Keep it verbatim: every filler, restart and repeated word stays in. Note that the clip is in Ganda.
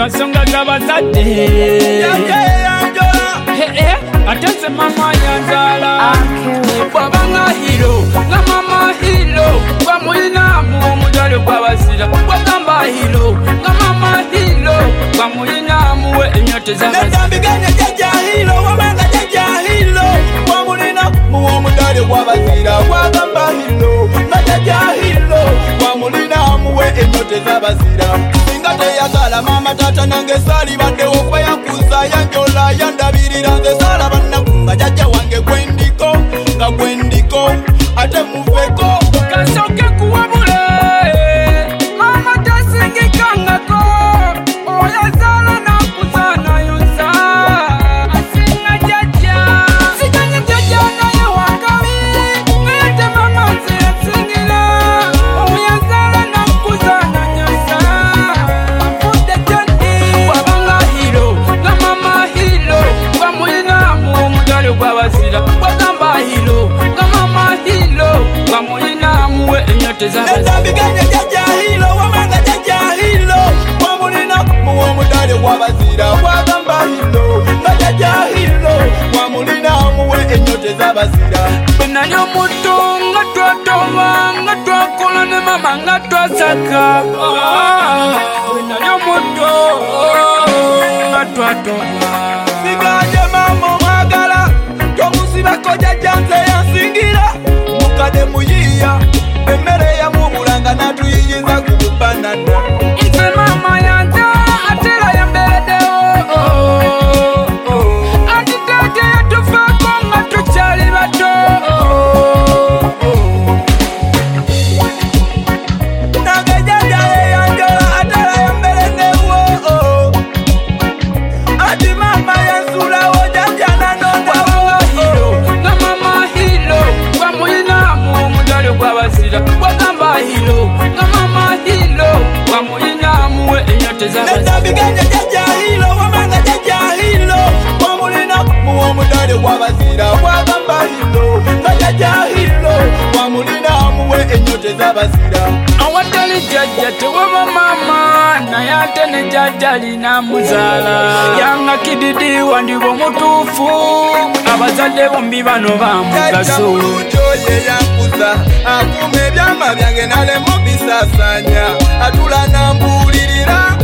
nsonga z'abazadde ate mama yanzala bwabanga hiro nga mama hiro bwamulinamu omudwale gw'abazira bwagamba hiro nga mama hiro bwamulinamu we enyote z'abazirambiganye jajja hiro wabanga jajja hiro bwamulinamu omudwale gw'abazira bwagamba hiro nga jajja hiro bwamulinamu we enyote z'abazira singa teyagala mama tata nange salibaddewo kuba yakuza yanjola yandabirira nze salaba nnaku nga jajja wange gwendiko nga gwendiko ate muveko kasoke kuwabule mama tasingikangako oyazala nakuzana yonsa asinga jajja siganye jajja naye wakabi ngayate mama nze yasingira oyazala nakuzana yonsa afudde jandi wabanga hiro nga mama hiro bwamulinamu omudwale gw'abazira bwagamba hiro nga mama hiro bwamulinamu we enyote z'abazirambiganye jajja hiro wabanga jajja hiro bwamulinamu omudwale gw'abazira bwagamba hiro nga jajja hiro bwamulinamu we enyote z'abazira bwe nali omuto nga twatoba nga twakola ne mama nga twasaka bwe nali omuto nga twatoba siganje mama omwagala tomusibako jajja nze yansingira mukade muyiya emmere yamubulanga natuyinyiza ku bubanana nze mama yanja atera yambereddewo ati tate yatufaako nga tukyali bato nange jajja yeyanjola atera yambereddewo ati mama yansulawo jajja nanondawo nga mama hiro bwamulinamu omudwale gw'abazira bwagamba hiro nga mama hiro bwamulinamu we enyote z'abazirambiganye jajja hiro wabanga jajja hiro bwamulinamu omudwale gw'abazira bwagamba hiro nga jajja hiro bwamulinamu we enyote z'abazira awatali jajja tewaba mama naye ate ne jajja linamuzaala yanga kididi wandiba omutuufu abazadde bombi bano bamugaso oyo yankuza akuuma ebyama byange nalemu bisasanya atula nambulirira